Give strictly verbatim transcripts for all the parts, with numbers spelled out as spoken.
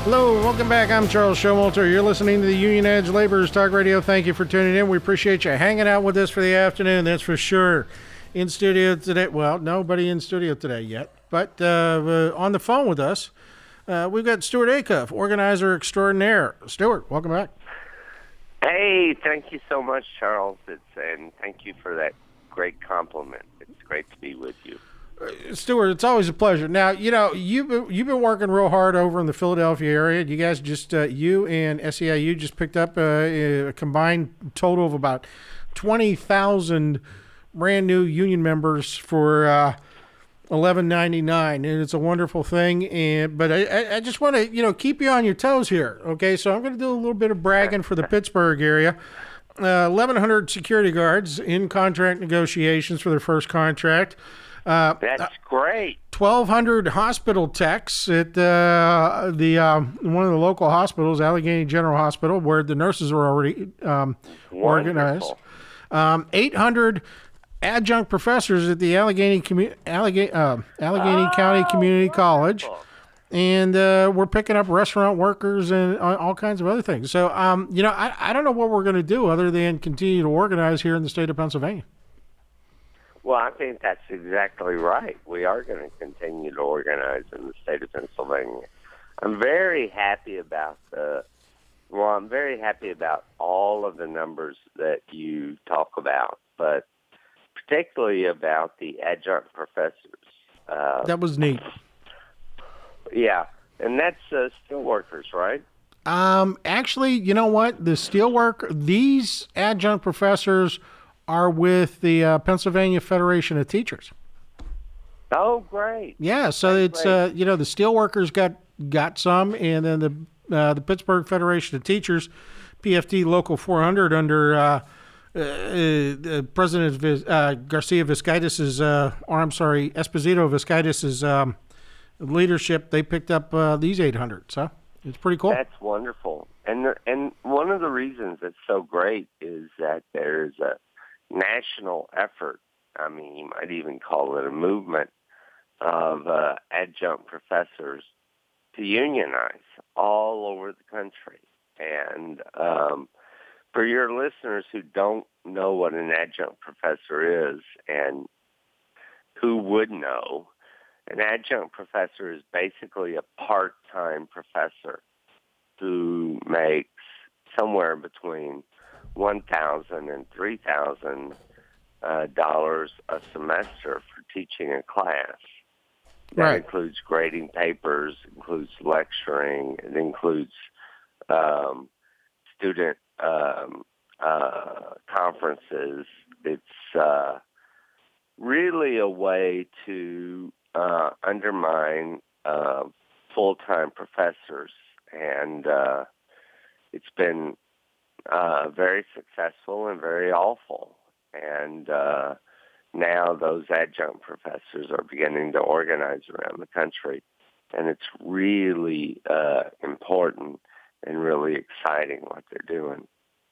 Hello, welcome back. I'm Charles Showalter. You're listening to the Union Edge Laborers Talk Radio. Thank you for tuning in. We appreciate you hanging out with us for the afternoon, that's for sure. In studio today, well, nobody in studio today yet, but uh, uh, on the phone with us, uh, we've got Stuart Acuff, organizer extraordinaire. Stuart, welcome back. Hey, thank you so much, Charles, it's, and thank you for that great compliment. It's great to be with you. Stuart, it's always a pleasure. Now, you know, you've been, you've been working real hard over in the Philadelphia area. You guys just, uh, you and S E I U just picked up a, a combined total of about twenty thousand brand new union members for uh, eleven ninety-nine, and it's a wonderful thing. And but I, I just want to, you know, keep you on your toes here. Okay, so I'm going to do a little bit of bragging for the Pittsburgh area. Uh, eleven hundred security guards in contract negotiations for their first contract. Uh, That's great. twelve hundred hospital techs at uh, the uh, one of the local hospitals, Allegheny General Hospital, where the nurses are already um, organized. Um, eight hundred adjunct professors at the Allegheny Commu- Allegheny, uh, Allegheny oh, County Community wonderful. College. And uh, we're picking up restaurant workers and all kinds of other things. So, um, you know, I, I don't know what we're going to do other than continue to organize here in the state of Pennsylvania. Well, I think that's exactly right. We are going to continue to organize in the state of Pennsylvania. I'm very happy about the, well, I'm very happy about all of the numbers that you talk about, but particularly about the adjunct professors. Uh, that was neat. Yeah, and that's uh, steel workers, right? Um, actually, you know what? The steelwork, these adjunct professors are with the uh, Pennsylvania Federation of Teachers. Oh, great! Yeah, so That's it's uh, you know, the steelworkers got got some, and then the uh, the Pittsburgh Federation of Teachers, P F T Local four hundred under uh, uh, uh, President Vis- uh, Garcia Vizcaitis's, uh, or I'm sorry, Esposito Vizcaitis's um, leadership, they picked up uh, these eight hundred. So it's pretty cool. That's wonderful, and the, and one of the reasons it's so great is that there's a national effort, I mean, you might even call it a movement, of uh, adjunct professors to unionize all over the country. And um, for your listeners who don't know what an adjunct professor is and who would know, an adjunct professor is basically a part-time professor who makes somewhere between one thousand and three thousand uh, dollars a semester for teaching a class. That right. includes grading papers, includes lecturing, it includes um, student um, uh, conferences. It's uh, really a way to uh, undermine uh, full-time professors, and uh, it's been Uh, very successful and very awful. And uh, now those adjunct professors are beginning to organize around the country. And it's really uh, important and really exciting what they're doing.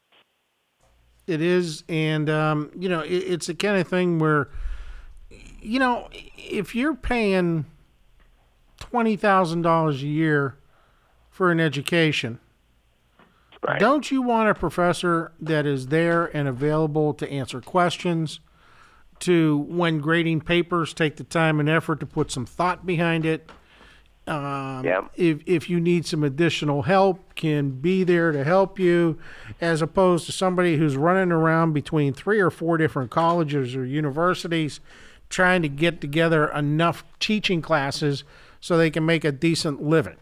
It is. And, um, you know, it, it's the kind of thing where, you know, if you're paying twenty thousand dollars a year for an education, right. Don't you want a professor that is there and available to answer questions, to, when grading papers, take the time and effort to put some thought behind it? Um, yeah. If if you need some additional help, can be there to help you, as opposed to somebody who's running around between three or four different colleges or universities trying to get together enough teaching classes so they can make a decent living.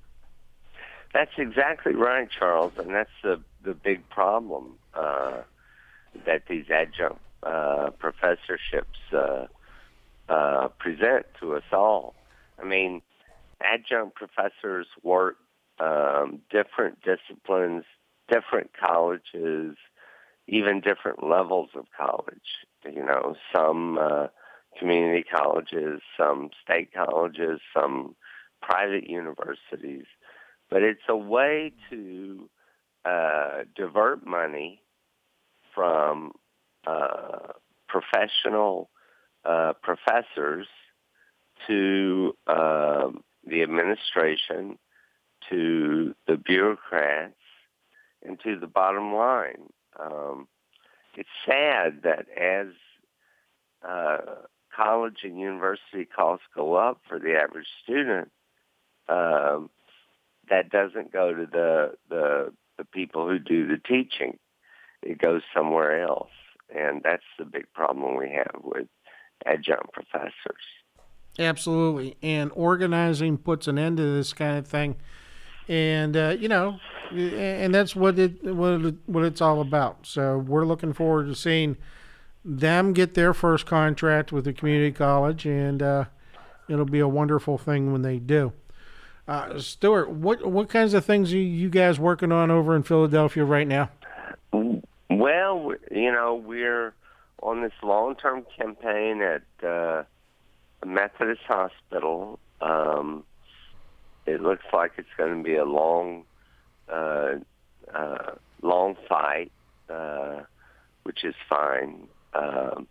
That's exactly right, Charles, and that's the, the big problem uh, that these adjunct uh, professorships uh, uh, present to us all. I mean, adjunct professors work um, different disciplines, different colleges, even different levels of college. You know, some uh, community colleges, some state colleges, some private universities. But it's a way to uh, divert money from uh, professional uh, professors to um, the administration, to the bureaucrats and to the bottom line. Um, it's sad that as uh, college and university costs go up for the average student, um, that doesn't go to the, the the people who do the teaching. It goes somewhere else, and that's the big problem we have with adjunct professors. Absolutely, and organizing puts an end to this kind of thing, and uh, you know, and that's what it what it, what it's all about. So we're looking forward to seeing them get their first contract with the community college, and uh, it'll be a wonderful thing when they do. Uh, Stuart, what what kinds of things are you guys working on over in Philadelphia right now? Well, you know, we're on this long-term campaign at uh, Methodist Hospital. Um, it looks like it's going to be a long, uh, uh, long fight, uh, which is fine. Um,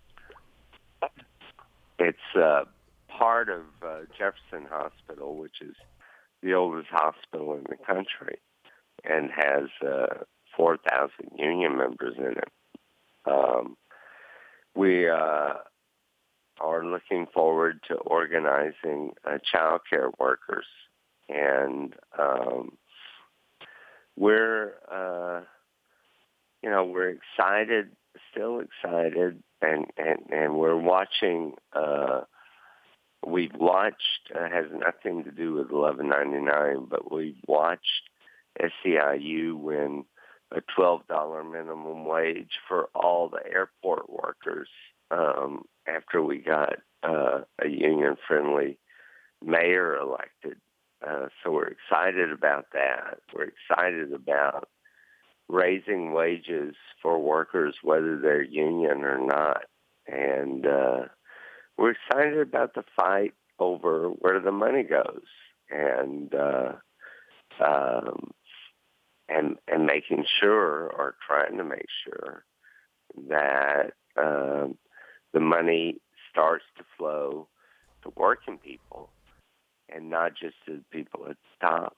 it's uh, part of uh, Jefferson Hospital, which is the oldest hospital in the country, and has uh, four thousand union members in it. Um, we uh, are looking forward to organizing uh, child care workers, and um, we're, uh, you know, we're excited, still excited, and, and, and we're watching. Uh, we've watched. Uh, has nothing to do with eleven ninety-nine, but we've watched S E I U win a twelve dollars minimum wage for all the airport workers um, after we got uh, a union-friendly mayor elected. Uh, so we're excited about that. We're excited about raising wages for workers, whether they're union or not. And uh, we're excited about the fight over where the money goes. And uh, um, And, and making sure, or trying to make sure, that um, the money starts to flow to working people and not just to the people at the top.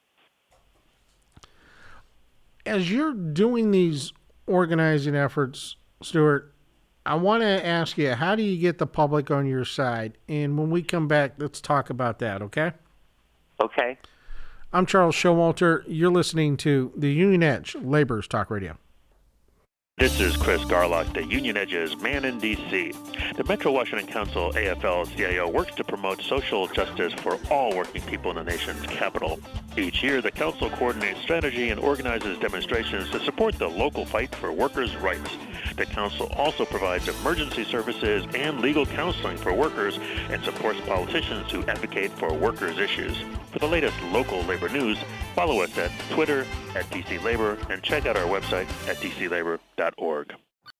As you're doing these organizing efforts, Stuart, I want to ask you, how do you get the public on your side? And when we come back, let's talk about that, okay? Okay. I'm Charles Showalter. You're listening to the Union Edge Laborers Talk Radio. This is Chris Garlock, the Union Edge's man in D C The Metro Washington Council A F L C I O works to promote social justice for all working people in the nation's capital. Each year, the council coordinates strategy and organizes demonstrations to support the local fight for workers' rights. The council also provides emergency services and legal counseling for workers and supports politicians who advocate for workers' issues. For the latest local labor news, follow us at Twitter at D C Labor and check out our website at d c labor dot org.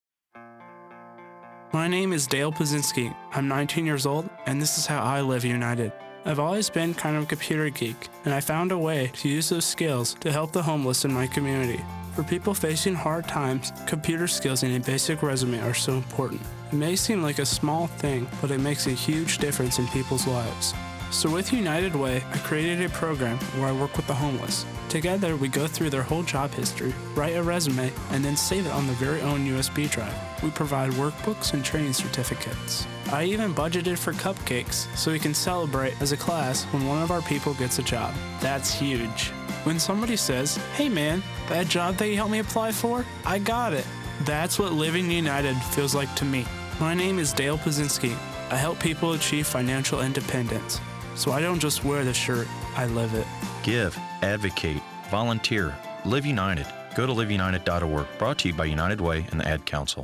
My name is Dale Pazinski. I'm nineteen years old, and this is how I live united. I've always been kind of a computer geek, and I found a way to use those skills to help the homeless in my community. For people facing hard times, computer skills and a basic resume are so important. It may seem like a small thing, but it makes a huge difference in people's lives. So with United Way, I created a program where I work with the homeless. Together, we go through their whole job history, write a resume, and then save it on their very own U S B drive. We provide workbooks and training certificates. I even budgeted for cupcakes so we can celebrate as a class when one of our people gets a job. That's huge. When somebody says, "Hey man, that job that you helped me apply for, I got it." That's what living united feels like to me. My name is Dale Pazinski. I help people achieve financial independence. So I don't just wear the shirt, I live it. Give, advocate, volunteer, live united. Go to live united dot org. Brought to you by United Way and the Ad Council.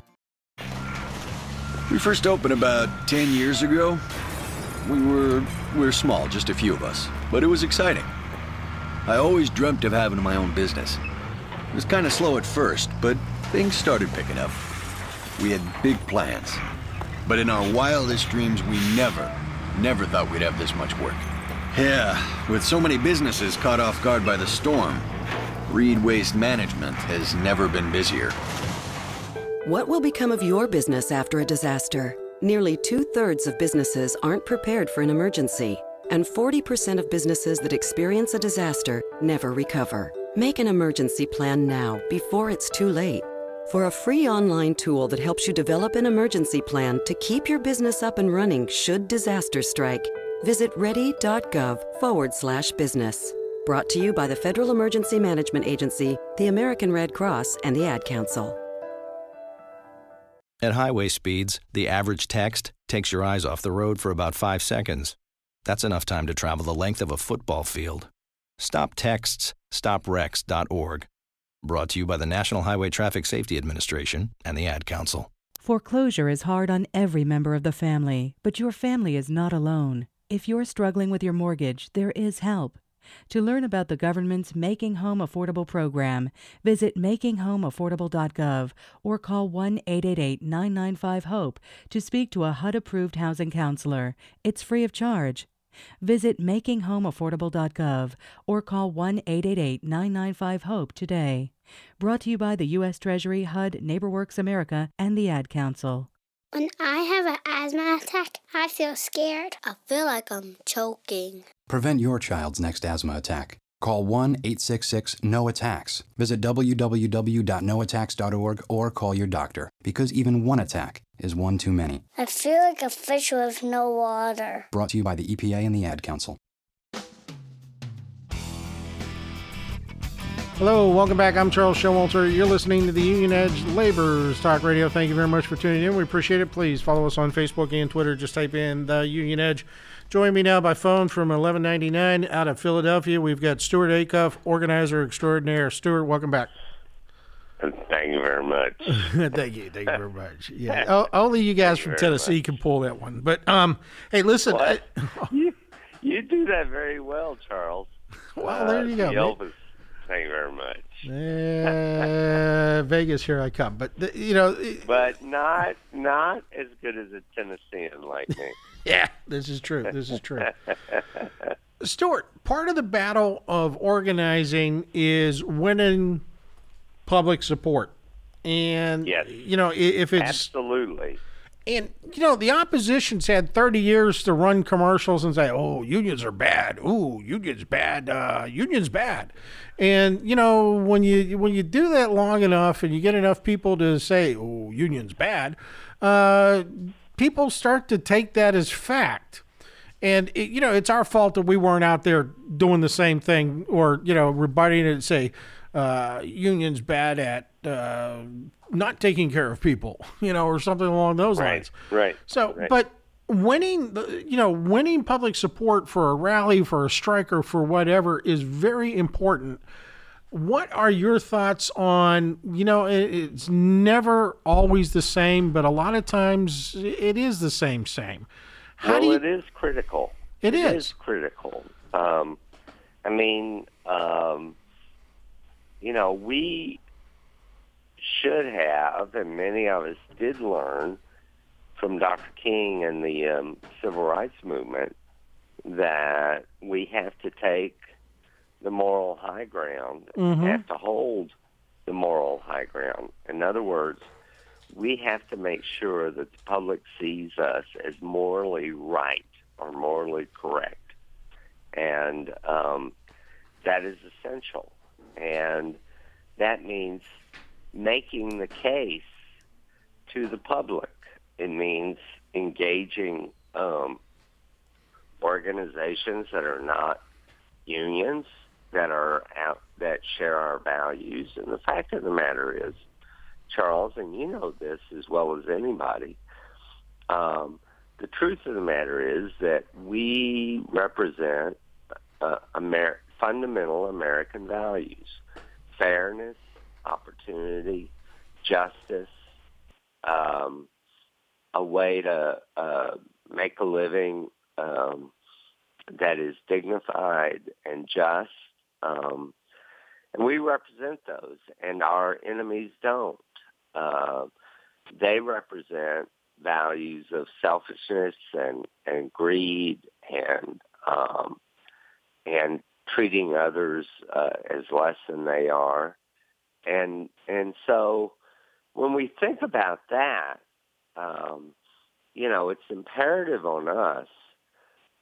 We first opened about ten years ago. We were, we were small, just a few of us, but it was exciting. I always dreamt of having my own business. It was kind of slow at first, but things started picking up. We had big plans, but in our wildest dreams, we never, never thought we'd have this much work. Yeah, with so many businesses caught off guard by the storm, Reed Waste Management has never been busier. What will become of your business after a disaster? Nearly two-thirds of businesses aren't prepared for an emergency. and forty percent of businesses that experience a disaster never recover. Make an emergency plan now before it's too late. For a free online tool that helps you develop an emergency plan to keep your business up and running should disaster strike, visit ready.gov forward slash business. Brought to you by the Federal Emergency Management Agency, the American Red Cross, and the Ad Council. At highway speeds, the average text takes your eyes off the road for about five seconds. That's enough time to travel the length of a football field. Stop texts, stop wrecks dot org. Brought to you by the National Highway Traffic Safety Administration and the Ad Council. Foreclosure is hard on every member of the family, but your family is not alone. If you're struggling with your mortgage, there is help. To learn about the government's Making Home Affordable program, visit making home affordable dot gov or call one eight eight eight, nine nine five, HOPE to speak to a H U D-approved housing counselor. It's free of charge. Visit making home affordable dot gov or call one eight eight eight, nine nine five, HOPE today. Brought to you by the U S Treasury, H U D, NeighborWorks America, and the Ad Council. When I have an asthma attack, I feel scared. I feel like I'm choking. Prevent your child's next asthma attack. Call one eight six six, N O attacks. Visit w w w dot no attacks dot org or call your doctor, because even one attack is one too many. I feel like a fish with no water. Brought to you by the E P A and the Ad Council. Hello, welcome back. I'm Charles Showalter. You're listening to the Union Edge Laborers Talk Radio. Thank you very much for tuning in. We appreciate it. Please follow us on Facebook and Twitter. Just type in the Union Edge. Join me now by phone from eleven ninety-nine out of Philadelphia. We've got Stuart Acuff, organizer extraordinaire. Stuart, welcome back. Thank you very much. Thank you. Thank you very much. Yeah, o- only you guys from Tennessee can pull that one. But um, hey, listen, I, you you do that very well, Charles. Well, there you go. Uh, Elvis, thank you very much. Uh, Vegas, here I come. But the, you know, but not not as good as a Tennessean like me. Yeah, this is true. This is true. Stuart, part of the battle of organizing is winning public support. And, yes, you know, if it's... Absolutely. And, you know, the opposition's had thirty years to run commercials and say, oh, unions are bad. Ooh, unions bad. Uh, unions bad. And, you know, when you when you do that long enough and you get enough people to say, oh, unions bad, uh, people start to take that as fact. And, it, you know, it's our fault that we weren't out there doing the same thing or, you know, rebutting it and say, uh, unions bad at uh, not taking care of people, you know, or something along those right, lines. Right. So, right. but winning, the, you know, winning public support for a rally, for a strike, or for whatever is very important. What are your thoughts on, you know, it, it's never always the same, but a lot of times it is the same, same. How well, do you, it is critical. It, it is. is critical. Um, I mean, um, you know, we should have, and many of us did learn from Doctor King and the um, Civil Rights Movement that we have to take the moral high ground, mm-hmm. have to hold the moral high ground. In other words, we have to make sure that the public sees us as morally right or morally correct. And um, that is essential. And that means making the case to the public. It means engaging um, organizations that are not unions, that are out, that share our values. And the fact of the matter is, Charles, and you know this as well as anybody, um, the truth of the matter is that we represent uh, Amer- fundamental American values: fairness, opportunity, justice, um, a way to uh, make a living um, that is dignified and just. Um, and we represent those, and our enemies don't. Uh, they represent values of selfishness and, and greed and um, and treating others uh, as less than they are. And and so when we think about that, um, you know, it's imperative on us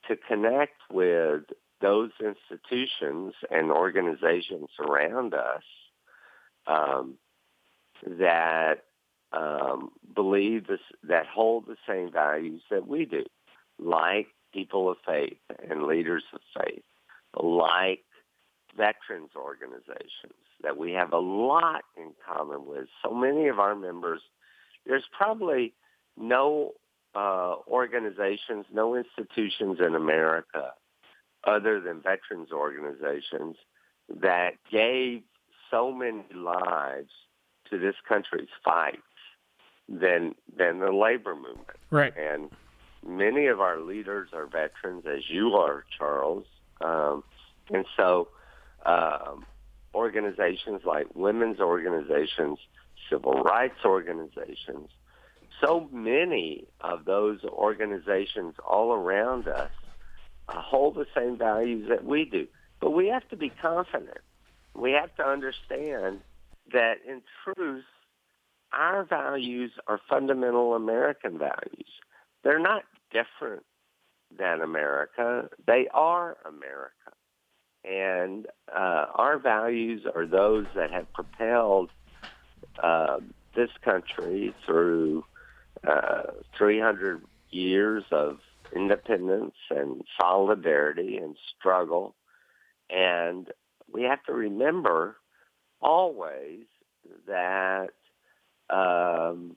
to connect with those institutions and organizations around us um, that um, believe this, that hold the same values that we do, like people of faith and leaders of faith, like veterans organizations that we have a lot in common with. So many of our members, there's probably no uh, organizations, no institutions in America other than veterans organizations that gave so many lives to this country's fights than than the labor movement. Right. And many of our leaders are veterans, as you are, Charles. Um, and so um, organizations like women's organizations, civil rights organizations, so many of those organizations all around us uh, hold the same values that we do. But we have to be confident. We have to understand that in truth, our values are fundamental American values. They're not different than America. They are America. And uh, our values are those that have propelled uh, this country through uh, three hundred years of independence and solidarity and struggle. And we have to remember always that um,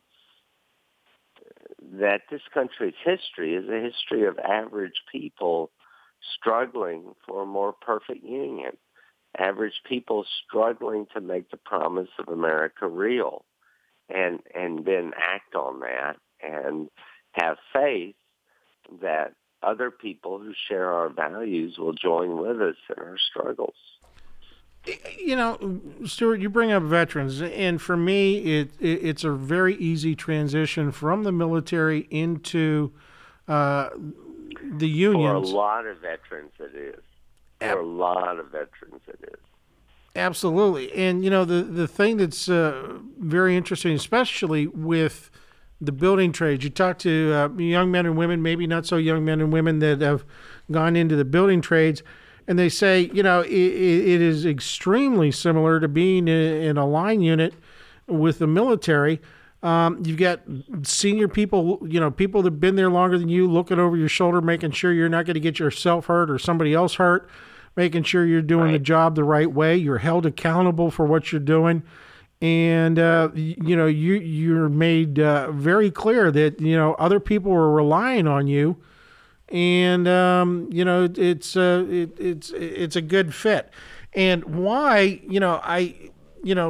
that this country's history is a history of average people struggling for a more perfect union, average people struggling to make the promise of America real, and and then act on that and have faith that other people who share our values will join with us in our struggles. You know, Stuart, you bring up veterans, and for me, it, it it's a very easy transition from the military into uh, the unions. For a lot of veterans, it is. For a lot of veterans, it is. Absolutely. And, you know, the, the thing that's uh, very interesting, especially with the building trades, you talk to uh, young men and women, maybe not so young men and women that have gone into the building trades, and they say, you know, it, it is extremely similar to being in a line unit with the military. Um, you've got senior people, you know, people that have been there longer than you, looking over your shoulder, making sure you're not going to get yourself hurt or somebody else hurt, making sure you're doing right. the job the right way. You're held accountable for what you're doing. And, uh, you know, you, you're made uh, very clear that, you know, other people are relying on you. And, um, you know, it's, uh, it, it's, it's a good fit. And why, you know, I, you know,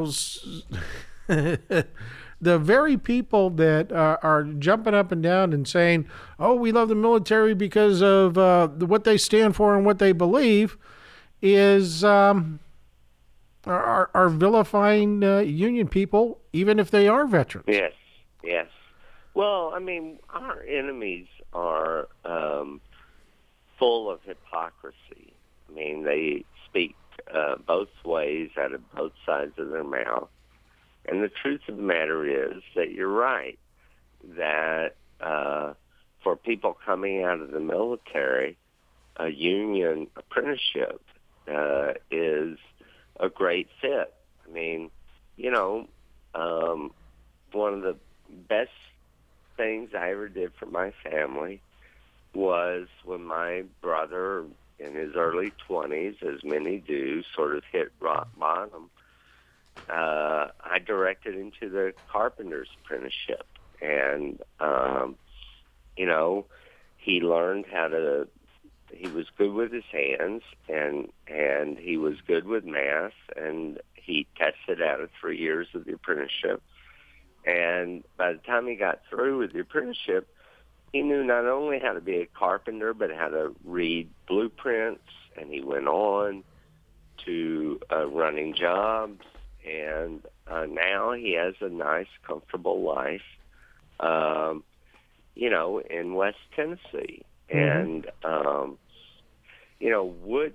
the very people that uh, are jumping up and down and saying, oh, we love the military because of uh, what they stand for and what they believe is, um, are, are vilifying uh, union people, even if they are veterans. Yes, yes. Well, I mean, our enemies are um, full of hypocrisy. I mean, they speak uh, both ways out of both sides of their mouth. And the truth of the matter is that you're right, that uh, for people coming out of the military, a union apprenticeship uh, is a great fit. I mean, you know, um, one of the best things I ever did for my family was when my brother in his early twenties, as many do, sort of hit rock bottom. Uh, I directed him to the carpenter's apprenticeship. And, um, you know, he learned how to, he was good with his hands, and and he was good with math, and he tested out of three years of the apprenticeship. And by the time he got through with the apprenticeship, he knew not only how to be a carpenter, but how to read blueprints, and he went on to uh, running jobs, and uh, now he has a nice, comfortable life, um, you know, in West Tennessee. Mm-hmm. And, um, you know, would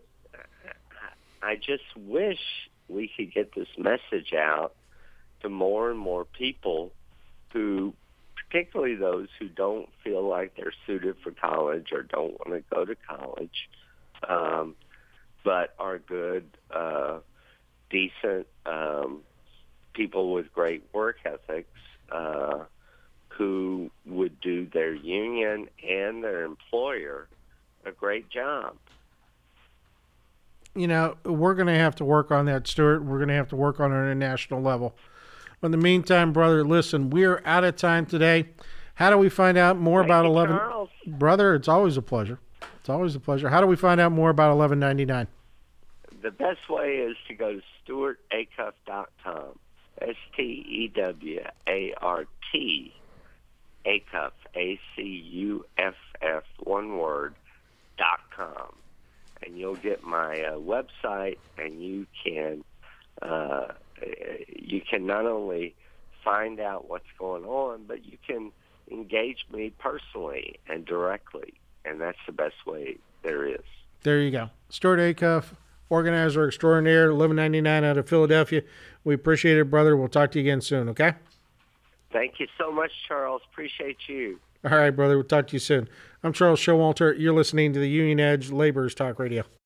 I just wish we could get this message out to more and more people who particularly those who don't feel like they're suited for college or don't want to go to college, um, but are good, uh, decent um, people with great work ethics uh, who would do their union and their employer a great job. You know, we're going to have to work on that, Stuart. We're going to have to work on it at a national level. But in the meantime, brother, listen, we're out of time today. How do we find out more Thank about you, eleven? Charles. Brother, it's always a pleasure. It's always a pleasure. How do we find out more about eleven ninety-nine? The best way is to go to Stuart Acuff dot com. S T E W A R T, Acuff, A C U F F, one word, dot com. And you'll get my uh, website, and you can uh, you can not only find out what's going on, but you can engage me personally and directly, and that's the best way there is. There you go. Stuart Acuff, organizer extraordinaire, eleven ninety-nine out of Philadelphia. We appreciate it, brother. We'll talk to you again soon, okay? Thank you so much, Charles. Appreciate you. All right, brother. We'll talk to you soon. I'm Charles Showalter. You're listening to the Union Edge Laborers Talk Radio.